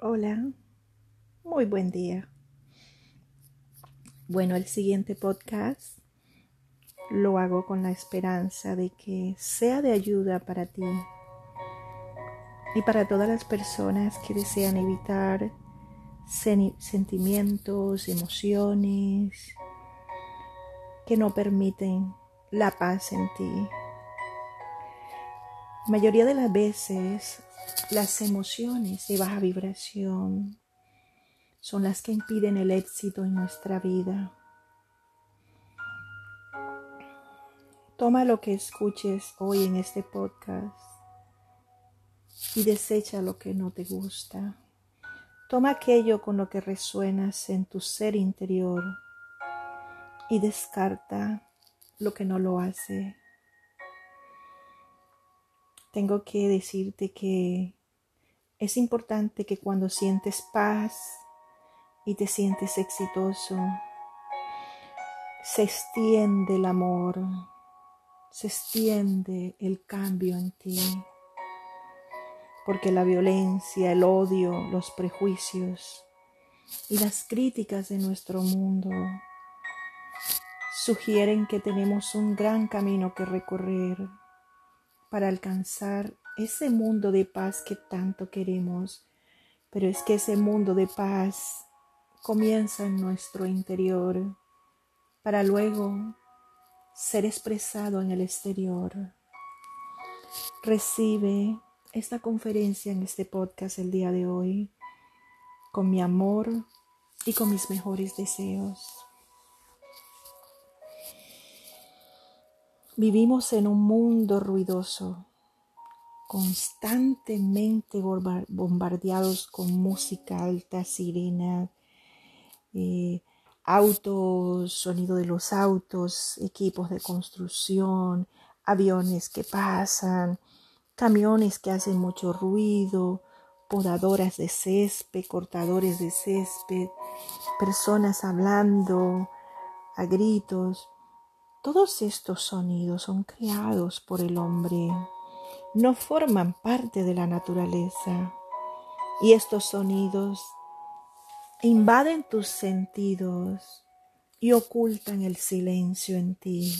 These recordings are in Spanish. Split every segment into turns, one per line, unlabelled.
Hola, muy buen día. Bueno, el siguiente podcast lo hago con la esperanza de que sea de ayuda para ti y para todas las personas que desean evitar sentimientos, emociones que no permiten la paz en ti. La mayoría de las veces, las emociones de baja vibración son las que impiden el éxito en nuestra vida. Toma lo que escuches hoy en este podcast y desecha lo que no te gusta. Toma aquello con lo que resuenas en tu ser interior y descarta lo que no lo hace. Tengo que decirte que es importante que cuando sientes paz y te sientes exitoso, se extiende el amor, se extiende el cambio en ti. Porque la violencia, el odio, los prejuicios y las críticas de nuestro mundo sugieren que tenemos un gran camino que recorrer para alcanzar ese mundo de paz que tanto queremos. Pero es que ese mundo de paz comienza en nuestro interior para luego ser expresado en el exterior. Recibe esta conferencia en este podcast el día de hoy con mi amor y con mis mejores deseos. Vivimos en un mundo ruidoso, constantemente bombardeados con música alta, sirena, autos, sonido de los autos, equipos de construcción, aviones que pasan, camiones que hacen mucho ruido, podadoras de césped, cortadores de césped, personas hablando a gritos. Todos estos sonidos son creados por el hombre, no forman parte de la naturaleza. Y estos sonidos invaden tus sentidos y ocultan el silencio en ti.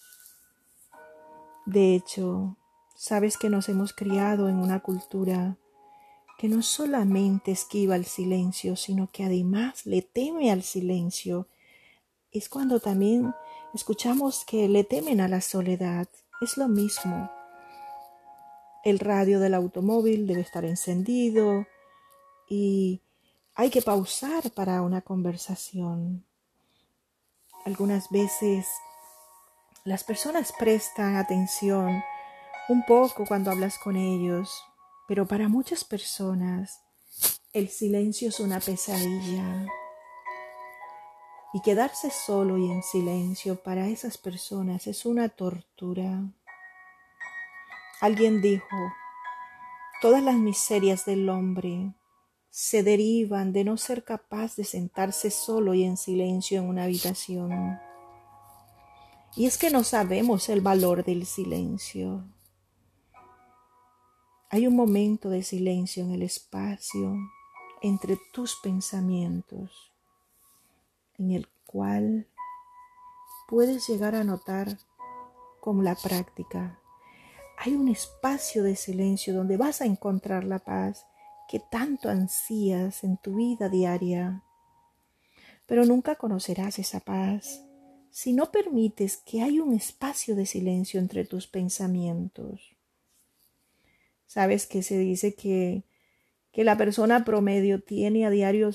De hecho, sabes que nos hemos criado en una cultura que no solamente esquiva el silencio, sino que además le teme al silencio. Es cuando también escuchamos que le temen a la soledad. Es lo mismo. El radio del automóvil debe estar encendido y hay que pausar para una conversación. Algunas veces las personas prestan atención un poco cuando hablas con ellos, pero para muchas personas el silencio es una pesadilla. Y quedarse solo y en silencio para esas personas es una tortura. Alguien dijo, todas las miserias del hombre se derivan de no ser capaz de sentarse solo y en silencio en una habitación. Y es que no sabemos el valor del silencio. Hay un momento de silencio en el espacio entre tus pensamientos, en el cual puedes llegar a notar con la práctica. Hay un espacio de silencio donde vas a encontrar la paz que tanto ansías en tu vida diaria. Pero nunca conocerás esa paz si no permites que haya un espacio de silencio entre tus pensamientos. Sabes que se dice que la persona promedio tiene a diario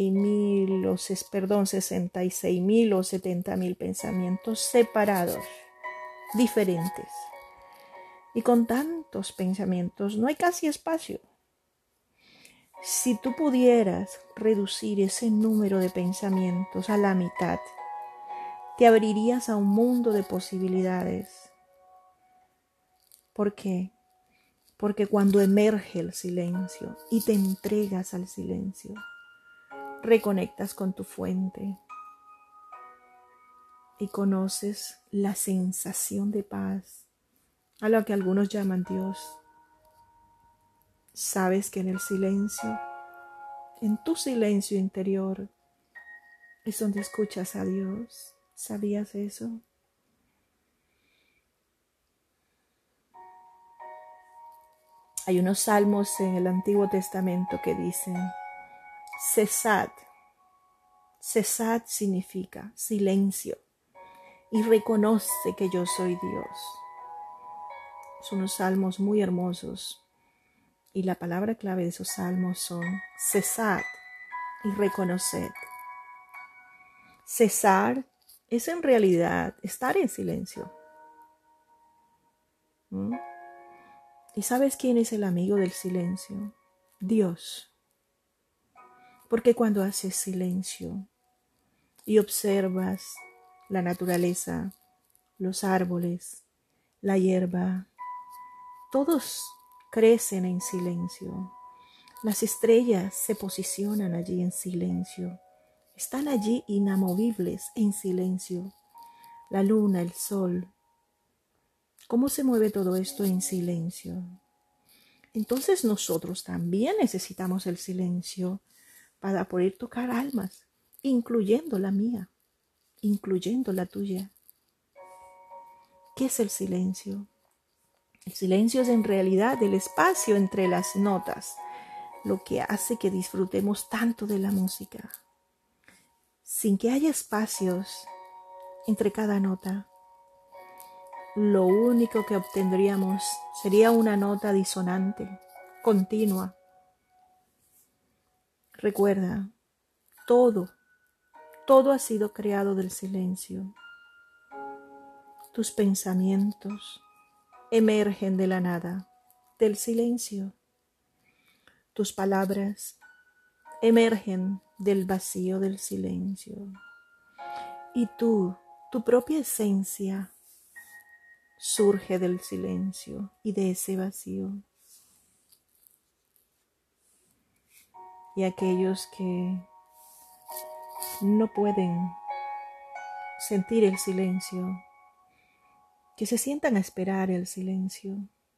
66,000 o 70,000 pensamientos separados, diferentes. Y con tantos pensamientos no hay casi espacio. Si tú pudieras reducir ese número de pensamientos a la mitad, te abrirías a un mundo de posibilidades. ¿Por qué? Porque cuando emerge el silencio y te entregas al silencio, reconectas con tu fuente y conoces la sensación de paz, a lo que algunos llaman Dios. Sabes que en el silencio En tu silencio interior es donde escuchas a Dios. ¿Sabías eso? Hay unos salmos en el Antiguo Testamento que dicen, cesad. Cesad significa silencio y reconoce que yo soy Dios. Son unos salmos muy hermosos y la palabra clave de esos salmos son cesad y reconoced. Cesar es en realidad estar en silencio. ¿Mm? ¿Y sabes quién es el amigo del silencio? Dios. Porque cuando haces silencio y observas la naturaleza, los árboles, la hierba, todos crecen en silencio. Las estrellas se posicionan allí en silencio. Están allí inamovibles en silencio. La luna, el sol. ¿Cómo se mueve todo esto en silencio? Entonces nosotros también necesitamos el silencio para poder tocar almas, incluyendo la mía, incluyendo la tuya. ¿Qué es el silencio? El silencio es en realidad el espacio entre las notas, lo que hace que disfrutemos tanto de la música. Sin que haya espacios entre cada nota, lo único que obtendríamos sería una nota disonante, continua. Recuerda, todo ha sido creado del silencio. Tus pensamientos emergen de la nada, del silencio. Tus palabras emergen del vacío del silencio. Y tú, tu propia esencia, surge del silencio y de ese vacío. Y aquellos que no pueden sentir el silencio, que se sientan a esperar el silencio,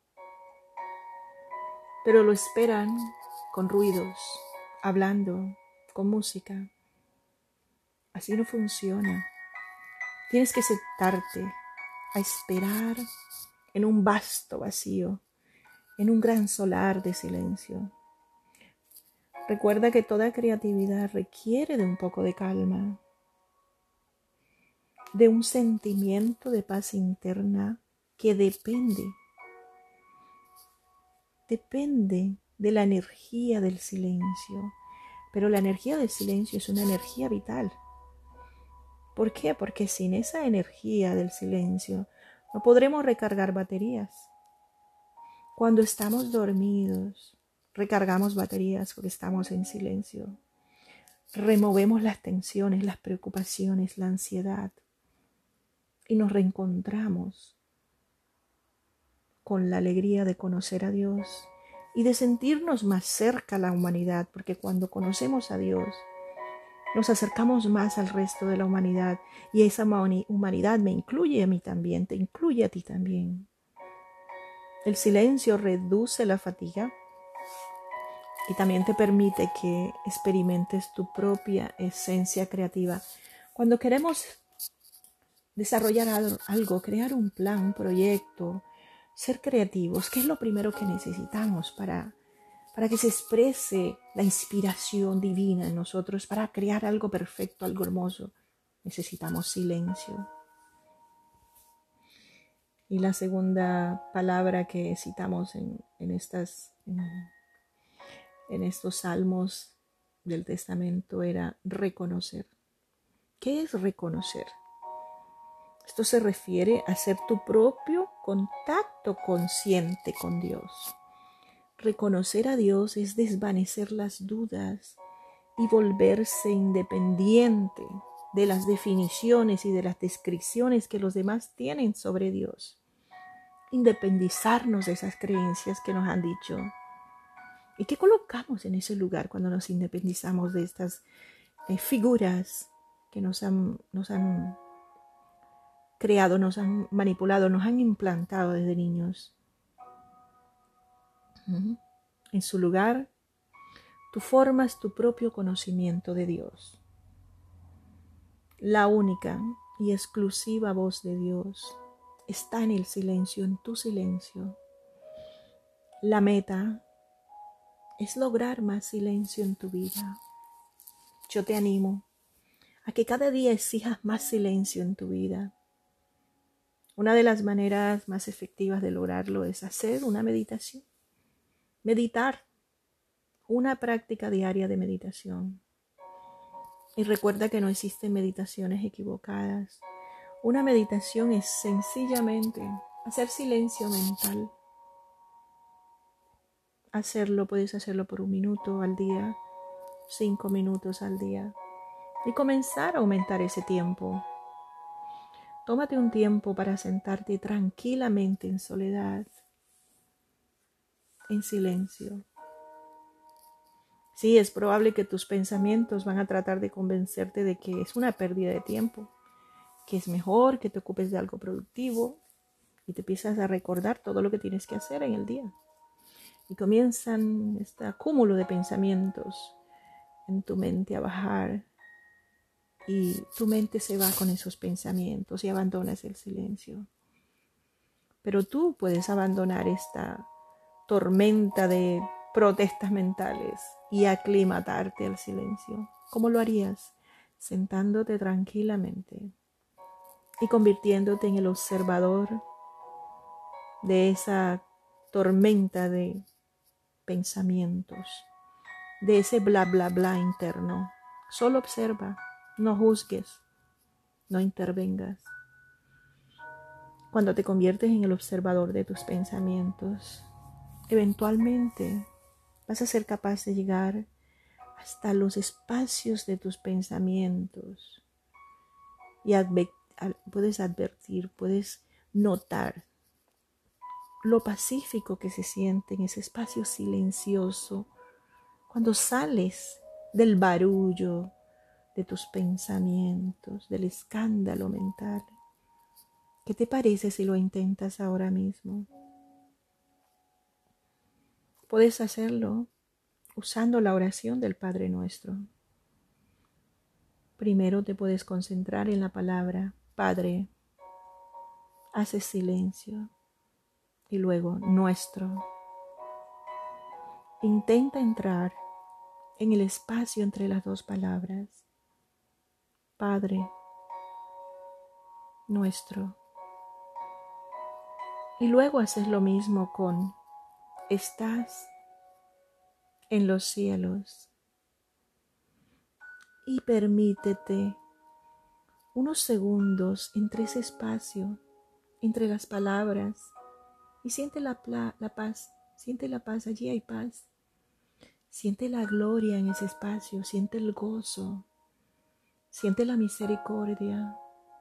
pero lo esperan con ruidos, hablando, con música. Así no funciona. Tienes que sentarte a esperar en un vasto vacío, en un gran solar de silencio. Recuerda que toda creatividad requiere de un poco de calma, de un sentimiento de paz interna que depende de la energía del silencio. Pero la energía del silencio es una energía vital. ¿Por qué? Porque sin esa energía del silencio no podremos recargar baterías. Cuando estamos dormidos, recargamos baterías porque estamos en silencio. Removemos las tensiones, las preocupaciones, la ansiedad y nos reencontramos con la alegría de conocer a Dios y de sentirnos más cerca a la humanidad, porque cuando conocemos a Dios nos acercamos más al resto de la humanidad y esa humanidad me incluye a mí también, te incluye a ti también. El silencio reduce la fatiga y también te permite que experimentes tu propia esencia creativa. Cuando queremos desarrollar algo, crear un plan, un proyecto, ser creativos, ¿qué es lo primero que necesitamos para que se exprese la inspiración divina en nosotros, para crear algo perfecto, algo hermoso? Necesitamos silencio. Y la segunda palabra que citamos en estos salmos del Testamento era reconocer. ¿Qué es reconocer? Esto se refiere a hacer tu propio contacto consciente con Dios. Reconocer a Dios es desvanecer las dudas y volverse independiente de las definiciones y de las descripciones que los demás tienen sobre Dios. Independizarnos de esas creencias que nos han dicho. ¿Y qué colocamos en ese lugar cuando nos independizamos de estas figuras que nos han creado, nos han manipulado, nos han implantado desde niños? En su lugar Tú formas tu propio conocimiento de Dios. La única y exclusiva voz de Dios está en el silencio, en tu silencio. La meta es lograr más silencio en tu vida. Yo te animo a que cada día exijas más silencio en tu vida. Una de las maneras más efectivas de lograrlo es hacer una meditación. Meditar, una práctica diaria de meditación. Y recuerda que no existen meditaciones equivocadas. Una meditación es sencillamente hacer silencio mental. Puedes hacerlo por 1 minuto al día, 5 minutos al día. Y comenzar a aumentar ese tiempo. Tómate un tiempo para sentarte tranquilamente en soledad, en silencio. Sí, es probable que tus pensamientos van a tratar de convencerte de que es una pérdida de tiempo, que es mejor que te ocupes de algo productivo y te empiezas a recordar todo lo que tienes que hacer en el día. Y comienzan este acúmulo de pensamientos en tu mente a bajar y tu mente se va con esos pensamientos y abandonas el silencio. Pero tú puedes abandonar esta tormenta de protestas mentales y aclimatarte al silencio. ¿Cómo lo harías? Sentándote tranquilamente y convirtiéndote en el observador de esa tormenta de pensamientos, de ese bla bla bla interno. Solo observa, no juzgues, no intervengas. Cuando te conviertes en el observador de tus pensamientos, eventualmente vas a ser capaz de llegar hasta los espacios de tus pensamientos y puedes advertir, puedes notar lo pacífico que se siente en ese espacio silencioso cuando sales del barullo de tus pensamientos, del escándalo mental. ¿Qué te parece si lo intentas ahora mismo? Puedes hacerlo usando la oración del Padre Nuestro. Primero te puedes concentrar en la palabra Padre, haces silencio y luego nuestro. Intenta entrar en el espacio entre las dos palabras, Padre, nuestro. Y luego haces lo mismo con estás en los cielos. Y permítete unos segundos entre ese espacio, entre las palabras, y siente la paz, siente la paz, allí hay paz. Siente la gloria en ese espacio, siente el gozo, siente la misericordia.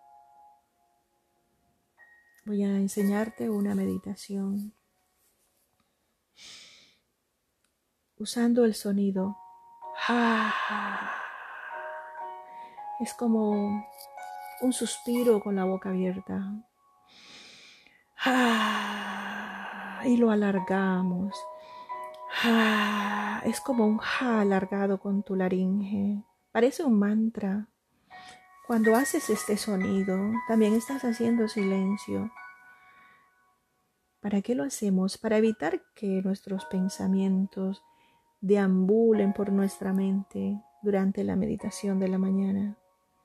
Voy a enseñarte una meditación usando el sonido. Es como un suspiro con la boca abierta. Y lo alargamos. Es como un alargado con tu laringe. Parece un mantra. Cuando haces este sonido, también estás haciendo silencio. ¿Para qué lo hacemos? Para evitar que nuestros pensamientos deambulen por nuestra mente durante la meditación de la mañana.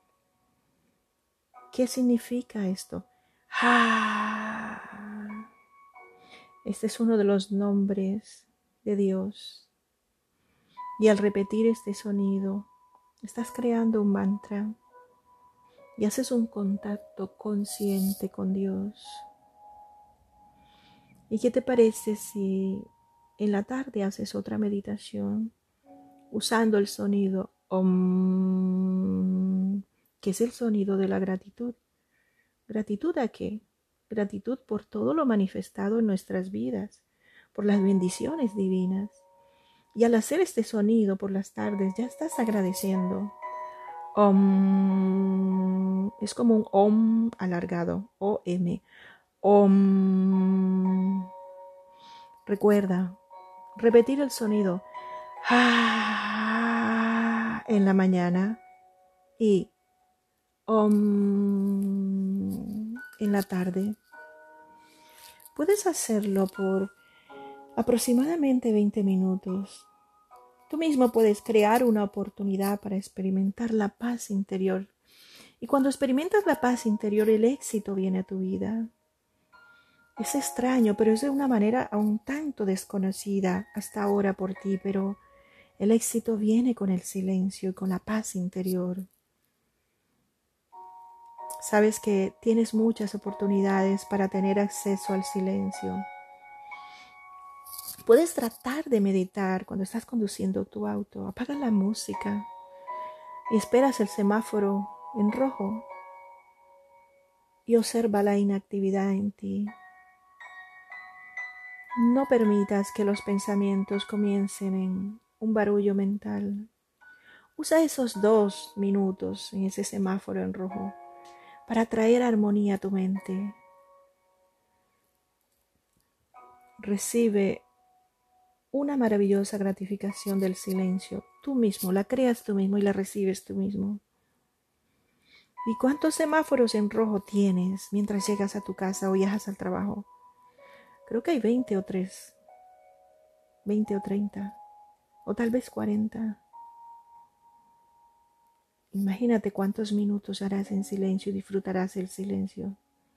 ¿Qué significa esto? Este es uno de los nombres de Dios. Y al repetir este sonido, estás creando un mantra y haces un contacto consciente con Dios. ¿Y qué te parece si en la tarde haces otra meditación usando el sonido Om, que es el sonido de la gratitud? ¿Gratitud a qué? Gratitud por todo lo manifestado en nuestras vidas, por las bendiciones divinas. Y al hacer este sonido por las tardes ya estás agradeciendo. Om, es como un om alargado, O-M. Om. Recuerda repetir el sonido En la mañana y en la tarde. Puedes hacerlo por aproximadamente 20 minutos. Tú mismo puedes crear una oportunidad para experimentar la paz interior. Y cuando experimentas la paz interior, el éxito viene a tu vida. Es extraño, pero es de una manera aún tanto desconocida hasta ahora por ti, pero el éxito viene con el silencio y con la paz interior. Sabes que tienes muchas oportunidades para tener acceso al silencio. Puedes tratar de meditar cuando estás conduciendo tu auto. Apaga la música y esperas el semáforo en rojo y observa la inactividad en ti. No permitas que los pensamientos comiencen en un barullo mental. Usa esos 2 minutos en ese semáforo en rojo para traer armonía a tu mente. Recibe una maravillosa gratificación del silencio. Tú mismo, la creas tú mismo y la recibes tú mismo. ¿Y cuántos semáforos en rojo tienes mientras llegas a tu casa o viajas al trabajo? Creo que hay 20 o 3, 20 o 30, o tal vez 40. Imagínate cuántos minutos harás en silencio y disfrutarás el silencio.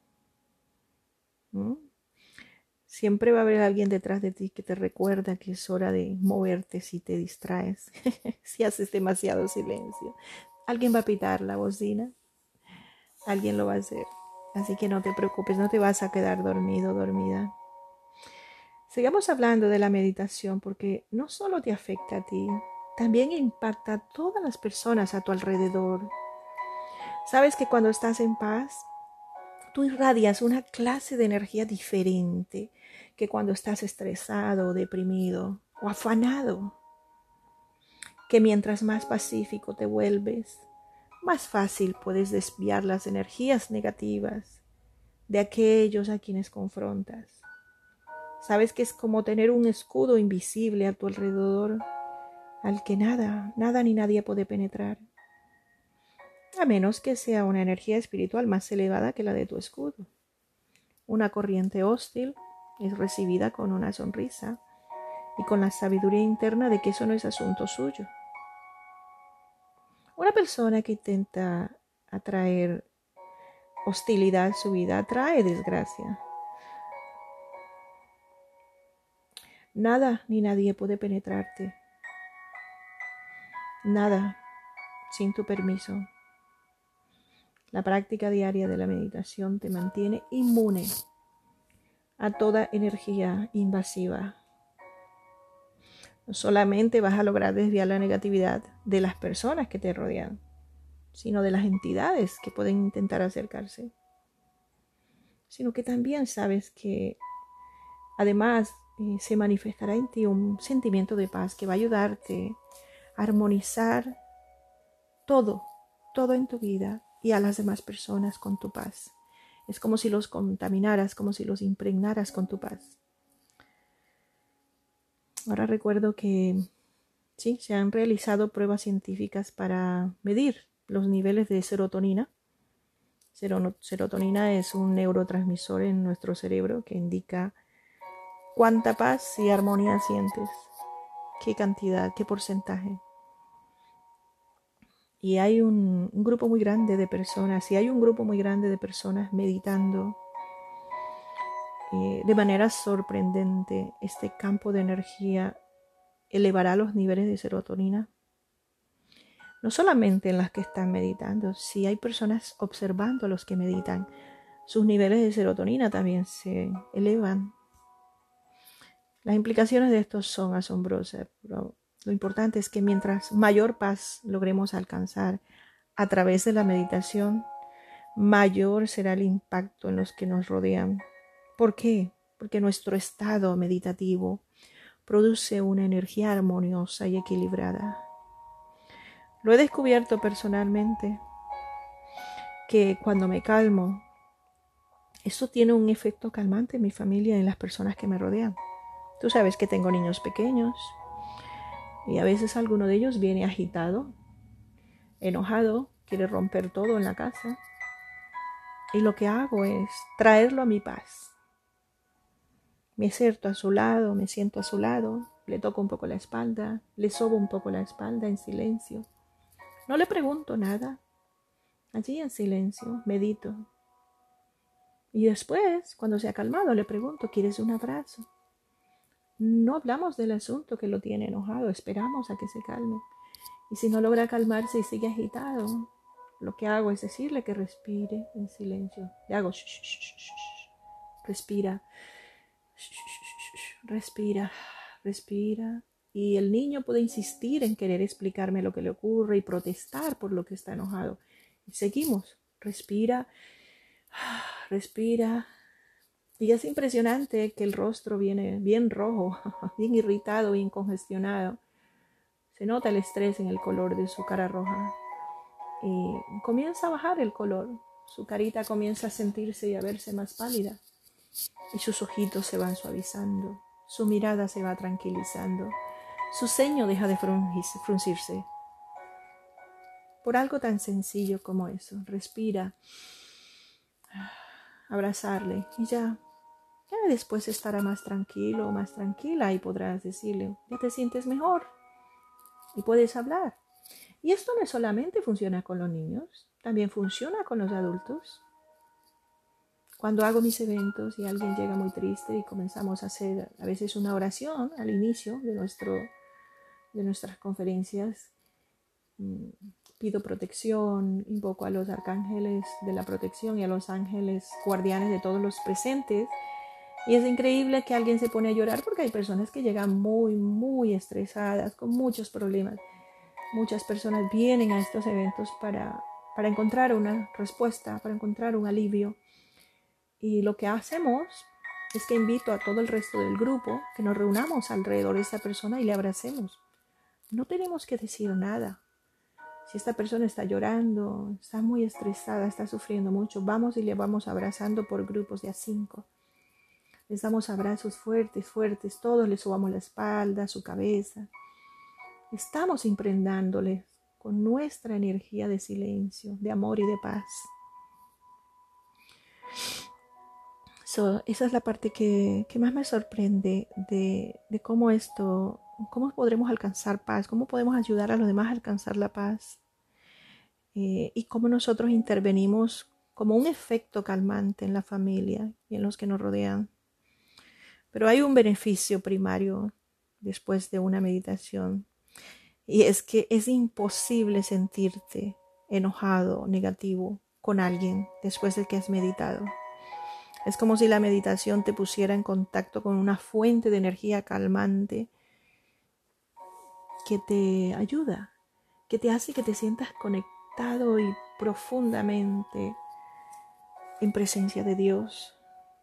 ¿Mm? Siempre va a haber alguien detrás de ti que te recuerda que es hora de moverte si te distraes, si haces demasiado silencio. Alguien va a pitar la bocina, alguien lo va a hacer. Así que no te preocupes, no te vas a quedar dormido, dormida. Sigamos hablando de la meditación porque no solo te afecta a ti, también impacta a todas las personas a tu alrededor. Sabes que cuando estás en paz, tú irradias una clase de energía diferente que cuando estás estresado o deprimido o afanado. Que mientras más pacífico te vuelves, más fácil puedes desviar las energías negativas de aquellos a quienes confrontas. Sabes que es como tener un escudo invisible a tu alrededor al que nada ni nadie puede penetrar, a menos que sea una energía espiritual más elevada que la de tu escudo. Una corriente hostil es recibida con una sonrisa y con la sabiduría interna de que eso no es asunto suyo. Una persona que intenta atraer hostilidad a su vida atrae desgracia. Nada ni nadie puede penetrarte. Nada sin tu permiso. La práctica diaria de la meditación te mantiene inmune a toda energía invasiva. No solamente vas a lograr desviar la negatividad de las personas que te rodean, sino de las entidades que pueden intentar acercarse. Sino que también sabes que además se manifestará en ti un sentimiento de paz que va a ayudarte a armonizar todo en tu vida y a las demás personas con tu paz. Es como si los contaminaras, como si los impregnaras con tu paz. Ahora recuerdo que sí, se han realizado pruebas científicas para medir los niveles de serotonina. Serotonina es un neurotransmisor en nuestro cerebro que indica cuánta paz y armonía sientes, qué cantidad, qué porcentaje. Y hay un grupo muy grande de personas, meditando de manera sorprendente. Este campo de energía elevará los niveles de serotonina. No solamente en las que están meditando, si hay personas observando a los que meditan, sus niveles de serotonina también se elevan. Las implicaciones de esto son asombrosas, pero lo importante es que mientras mayor paz logremos alcanzar a través de la meditación, mayor será el impacto en los que nos rodean. ¿Por qué? Porque nuestro estado meditativo produce una energía armoniosa y equilibrada. Lo he descubierto personalmente, que cuando me calmo, esto tiene un efecto calmante en mi familia y en las personas que me rodean. Tú sabes que tengo niños pequeños Y a veces alguno de ellos viene agitado, enojado, quiere romper todo en la casa. Y lo que hago es traerlo a mi paz. Me siento a su lado, le toco un poco la espalda, le sobo un poco la espalda en silencio. No le pregunto nada. Allí en silencio, medito. Y después, cuando se ha calmado, le pregunto, ¿quieres un abrazo? No hablamos del asunto que lo tiene enojado, esperamos a que se calme. Y si no logra calmarse y sigue agitado, lo que hago es decirle que respire en silencio. Le hago shh, shh, shh, shh. Respira, shh, shh, shh, respira, respira. Y el niño puede insistir en querer explicarme lo que le ocurre y protestar por lo que está enojado. Y seguimos, respira, respira. Y es impresionante que el rostro viene bien rojo, bien irritado, bien congestionado. Se nota el estrés en el color de su cara roja. Y comienza a bajar el color. Su carita comienza a sentirse y a verse más pálida. Y sus ojitos se van suavizando. Su mirada se va tranquilizando. Su ceño deja de fruncirse. Por algo tan sencillo como eso. Respira. Abrazarle y ya después estará más tranquilo o más tranquila y podrás decirle, ya te sientes mejor y puedes hablar. Y esto no solamente funciona con los niños, también funciona con los adultos. Cuando hago mis eventos y alguien llega muy triste y comenzamos a hacer a veces una oración al inicio de nuestras conferencias, pido protección, invoco a los arcángeles de la protección y a los ángeles guardianes de todos los presentes. Y es increíble que alguien se pone a llorar porque hay personas que llegan muy, muy estresadas, con muchos problemas. Muchas personas vienen a estos eventos para encontrar una respuesta, para encontrar un alivio. Y lo que hacemos es que invito a todo el resto del grupo que nos reunamos alrededor de esta persona y le abracemos. No tenemos que decir nada. Si esta persona está llorando, está muy estresada, está sufriendo mucho, vamos y le vamos abrazando por grupos de a 5. Les damos abrazos fuertes, fuertes, todos les subamos la espalda, su cabeza. Estamos impregnándoles con nuestra energía de silencio, de amor y de paz. Esa es la parte que más me sorprende de cómo podremos alcanzar paz, cómo podemos ayudar a los demás a alcanzar la paz y cómo nosotros intervenimos como un efecto calmante en la familia y en los que nos rodean. Pero hay un beneficio primario después de una meditación y es que es imposible sentirte enojado, negativo con alguien después de que has meditado. Es como si la meditación te pusiera en contacto con una fuente de energía calmante que te ayuda, que te hace que te sientas conectado y profundamente en presencia de Dios.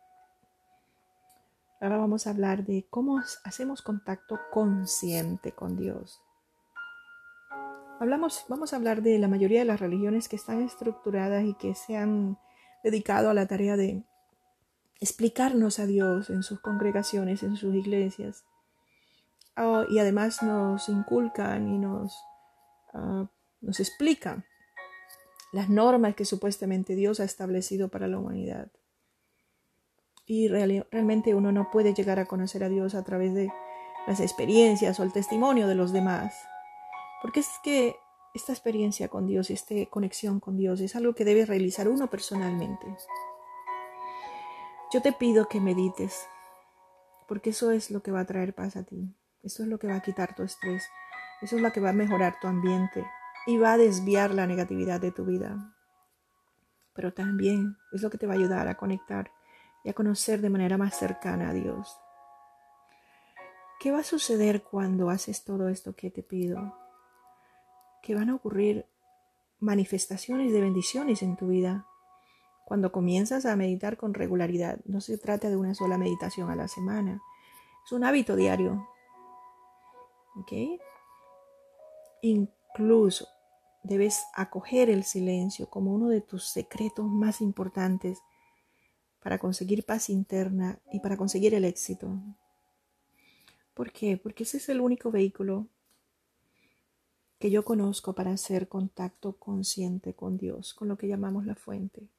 Ahora vamos a hablar de cómo hacemos contacto consciente con Dios. Vamos a hablar de la mayoría de las religiones que están estructuradas y que se han dedicado a la tarea de explicarnos a Dios en sus congregaciones, en sus iglesias. Y además nos inculcan y nos explican las normas que supuestamente Dios ha establecido para la humanidad. Y realmente uno no puede llegar a conocer a Dios a través de las experiencias o el testimonio de los demás. Porque es que esta experiencia con Dios, esta conexión con Dios es algo que debe realizar uno personalmente. Yo te pido que medites, porque eso es lo que va a traer paz a ti. Eso es lo que va a quitar tu estrés. Eso es lo que va a mejorar tu ambiente y va a desviar la negatividad de tu vida. Pero también es lo que te va a ayudar a conectar y a conocer de manera más cercana a Dios. ¿Qué va a suceder cuando haces todo esto que te pido? Que van a ocurrir manifestaciones de bendiciones en tu vida. Cuando comienzas a meditar con regularidad, no se trata de una sola meditación a la semana. Es un hábito diario. ¿Ok? Incluso debes acoger el silencio como uno de tus secretos más importantes para conseguir paz interna y para conseguir el éxito. ¿Por qué? Porque ese es el único vehículo que yo conozco para hacer contacto consciente con Dios, con lo que llamamos la fuente.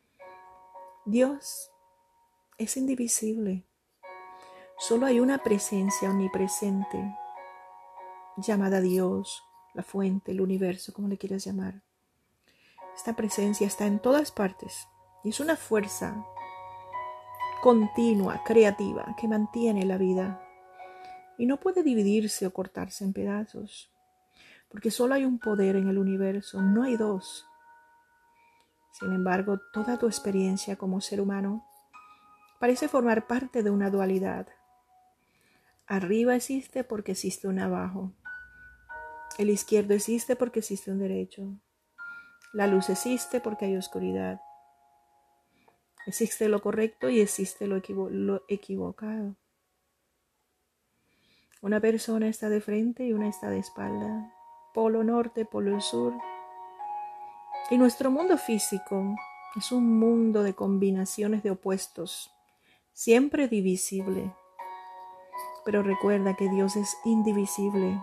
Dios es indivisible. Solo hay una presencia omnipresente llamada Dios, la fuente, el universo, como le quieras llamar. Esta presencia está en todas partes y es una fuerza continua, creativa, que mantiene la vida y no puede dividirse o cortarse en pedazos, porque solo hay un poder en el universo, no hay dos. Sin embargo, toda tu experiencia como ser humano parece formar parte de una dualidad. Arriba existe porque existe un abajo. El izquierdo existe porque existe un derecho. La luz existe porque hay oscuridad. Existe lo correcto y existe lo equivocado. Una persona está de frente y una está de espalda. Polo norte, polo sur. Y nuestro mundo físico es un mundo de combinaciones de opuestos, siempre divisible. Pero recuerda que Dios es indivisible.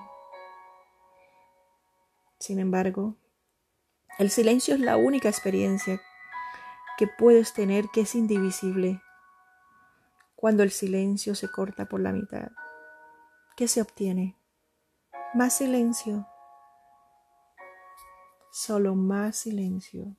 Sin embargo, el silencio es la única experiencia que puedes tener que es indivisible. Cuando el silencio se corta por la mitad, ¿qué se obtiene? Más silencio. Solo más silencio.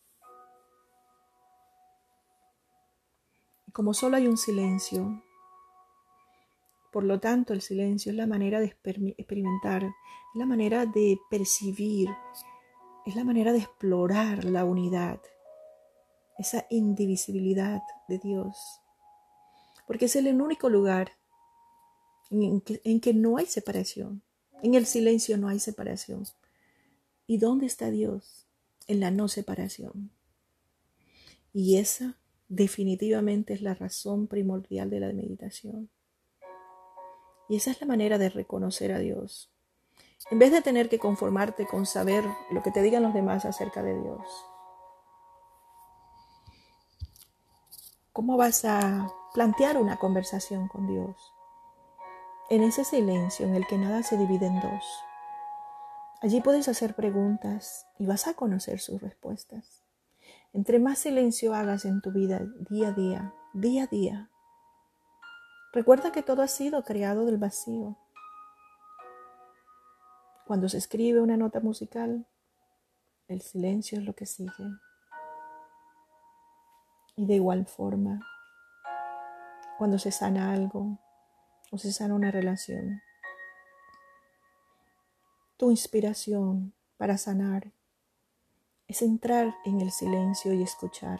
Y como solo hay un silencio, por lo tanto el silencio es la manera de experimentar, es la manera de percibir, es la manera de explorar la unidad, esa indivisibilidad de Dios. Porque es el único lugar en que no hay separación. En el silencio no hay separación. ¿Y dónde está Dios? En la no separación. Y esa definitivamente es la razón primordial de la meditación. Y esa es la manera de reconocer a Dios. En vez de tener que conformarte con saber lo que te digan los demás acerca de Dios. ¿Cómo vas a plantear una conversación con Dios? En ese silencio en el que nada se divide en dos. Allí puedes hacer preguntas y vas a conocer sus respuestas. Entre más silencio hagas en tu vida día a día, recuerda que todo ha sido creado del vacío. Cuando se escribe una nota musical, el silencio es lo que sigue. Y de igual forma, cuando se sana algo o se sana una relación, tu inspiración para sanar es entrar en el silencio y escuchar.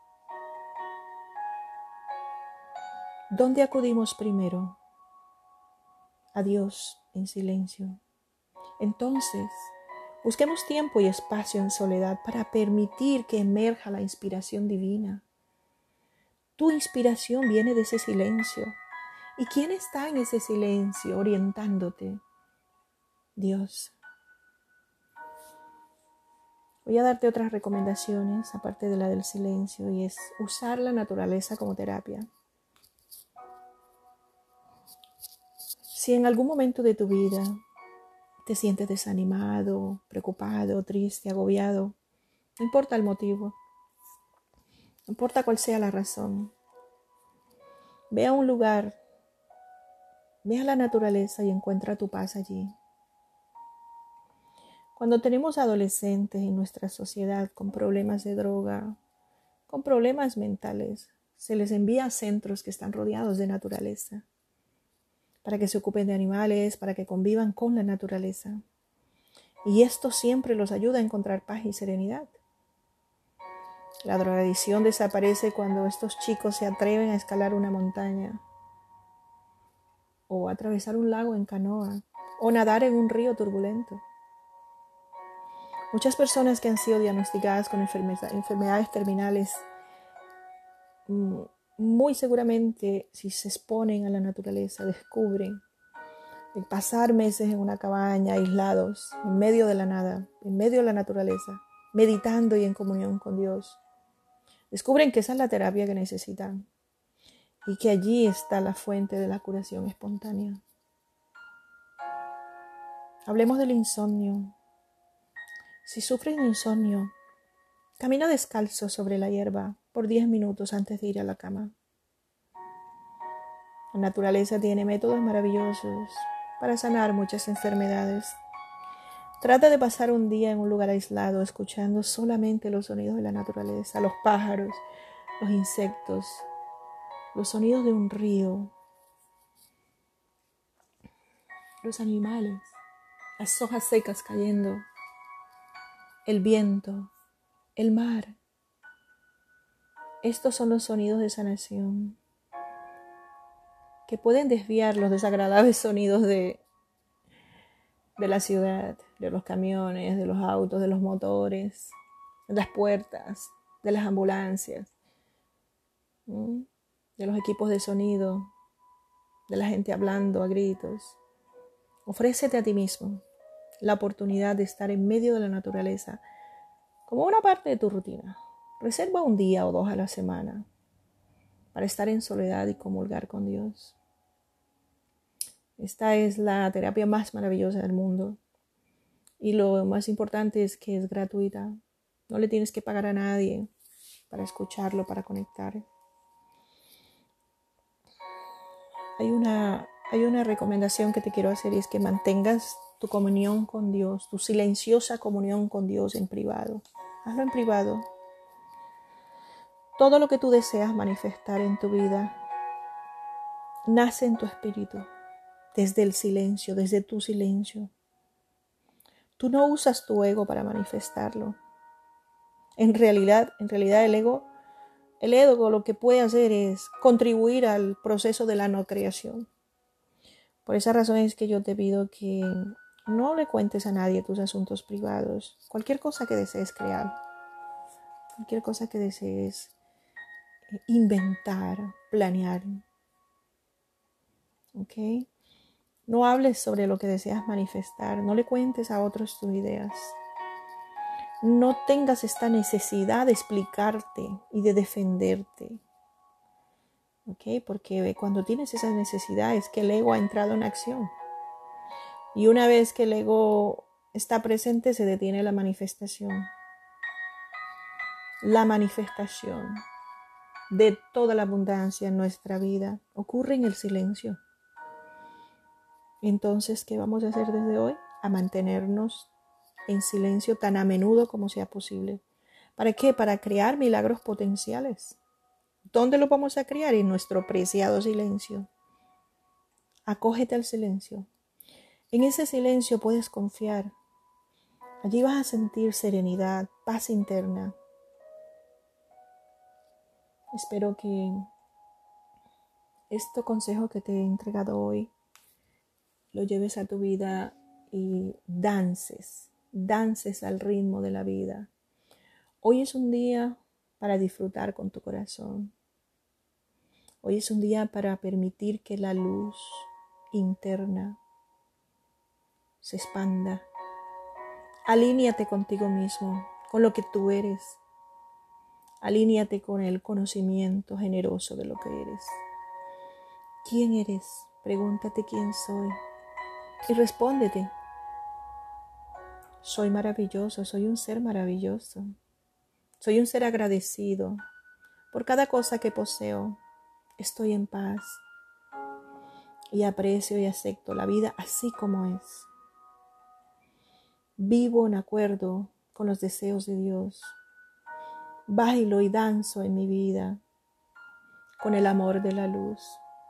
¿Dónde acudimos primero? A Dios en silencio. Entonces, busquemos tiempo y espacio en soledad para permitir que emerja la inspiración divina. Tu inspiración viene de ese silencio. ¿Y quién está en ese silencio orientándote? Dios. Voy a darte otras recomendaciones, aparte de la del silencio, y es usar la naturaleza como terapia. Si en algún momento de tu vida te sientes desanimado, preocupado, triste, agobiado, no importa el motivo, no importa cuál sea la razón, ve a un lugar, ve a la naturaleza y encuentra tu paz allí. Cuando tenemos adolescentes en nuestra sociedad con problemas de droga, con problemas mentales, se les envía a centros que están rodeados de naturaleza, para que se ocupen de animales, para que convivan con la naturaleza. Y esto siempre los ayuda a encontrar paz y serenidad. La drogadicción desaparece cuando estos chicos se atreven a escalar una montaña, o atravesar un lago en canoa, o nadar en un río turbulento. Muchas personas que han sido diagnosticadas con enfermedades terminales, muy seguramente si se exponen a la naturaleza, descubren el pasar meses en una cabaña, aislados, en medio de la nada, en medio de la naturaleza, meditando y en comunión con Dios. Descubren que esa es la terapia que necesitan y que allí está la fuente de la curación espontánea. Hablemos del insomnio. Si sufres de insomnio, camina descalzo sobre la hierba por 10 minutos antes de ir a la cama. La naturaleza tiene métodos maravillosos para sanar muchas enfermedades. Trata de pasar un día en un lugar aislado, escuchando solamente los sonidos de la naturaleza, los pájaros, los insectos, los sonidos de un río, los animales, las hojas secas cayendo, el viento, el mar. Estos son los sonidos de sanación que pueden desviar los desagradables sonidos de la ciudad, de los camiones, de los autos, de los motores, de las puertas, de las ambulancias, de los equipos de sonido, de la gente hablando a gritos. Ofrécete a ti mismo la oportunidad de estar en medio de la naturaleza como una parte de tu rutina. Reserva un día o 2 a la semana para estar en soledad y comulgar con Dios. Esta es la terapia más maravillosa del mundo. Y lo más importante es que es gratuita. No le tienes que pagar a nadie para escucharlo, para conectar. Hay una recomendación que te quiero hacer y es que mantengas tu comunión con Dios, tu silenciosa comunión con Dios en privado. Hazlo en privado. Todo lo que tú deseas manifestar en tu vida nace en tu espíritu, desde el silencio, desde tu silencio. Tú no usas tu ego para manifestarlo. En realidad el ego lo que puede hacer es contribuir al proceso de la no creación. Por esa razón es que yo te pido que no le cuentes a nadie tus asuntos privados. Cualquier cosa que desees crear, cualquier cosa que desees inventar, planear. ¿Ok? No hables sobre lo que deseas manifestar. No le cuentes a otros tus ideas. No tengas esta necesidad de explicarte y de defenderte. ¿Ok? Porque cuando tienes esa necesidad es que el ego ha entrado en acción. Y una vez que el ego está presente, se detiene la manifestación. La manifestación de toda la abundancia en nuestra vida ocurre en el silencio. Entonces, ¿qué vamos a hacer desde hoy? A mantenernos en silencio tan a menudo como sea posible. ¿Para qué? Para crear milagros potenciales. ¿Dónde lo vamos a crear? En nuestro preciado silencio. Acógete al silencio. En ese silencio puedes confiar. Allí vas a sentir serenidad, paz interna. Espero que este consejo que te he entregado hoy lo lleves a tu vida y dances al ritmo de la vida. Hoy es un día para disfrutar con tu corazón. Hoy es un día para permitir que la luz interna se expanda. Alíñate contigo mismo, con lo que tú eres. Alíñate con el conocimiento generoso de lo que eres. ¿Quién eres? Pregúntate quién soy. Y respóndete. Soy maravilloso, soy un ser maravilloso. Soy un ser agradecido por cada cosa que poseo. Estoy en paz y aprecio y acepto la vida así como es. Vivo en acuerdo con los deseos de Dios. Bailo y danzo en mi vida con el amor de la luz.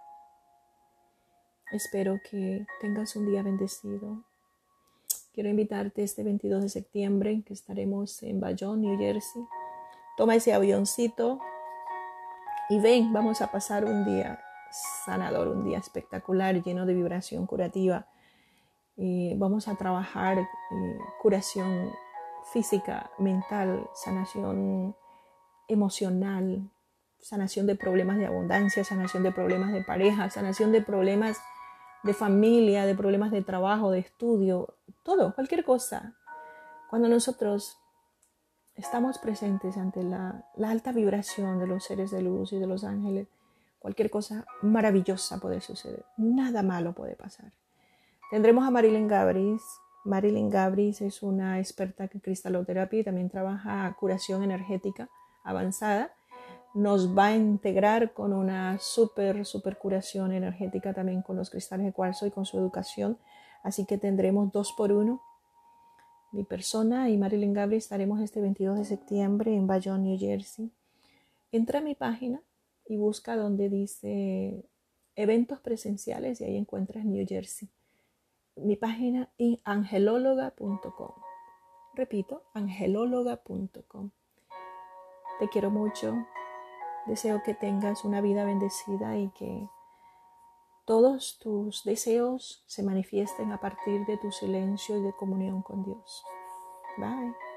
Espero que tengas un día bendecido. Quiero invitarte este 22 de septiembre que estaremos en Bayonne, New Jersey. Toma ese avioncito y ven, vamos a pasar un día sanador, un día espectacular, lleno de vibración curativa. Vamos a trabajar curación física, mental, sanación emocional, sanación de problemas de abundancia, sanación de problemas de pareja, sanación de problemas de familia, de problemas de trabajo, de estudio, todo, cualquier cosa. Cuando nosotros estamos presentes ante la alta vibración de los seres de luz y de los ángeles, cualquier cosa maravillosa puede suceder. Nada malo puede pasar. Tendremos a Marilyn Gabriels Marilyn Gabris es una experta en cristaloterapia y también trabaja curación energética avanzada. Nos va a integrar con una super curación energética también con los cristales de cuarzo y con su educación. Así que tendremos 2x1. Mi persona y Marilyn Gabris estaremos este 22 de septiembre en Bayonne, New Jersey. Entra a mi página y busca donde dice eventos presenciales y ahí encuentras New Jersey. Mi página es angelóloga.com. Repito, angelóloga.com. Te quiero mucho. Deseo que tengas una vida bendecida y que todos tus deseos se manifiesten a partir de tu silencio y de comunión con Dios. Bye.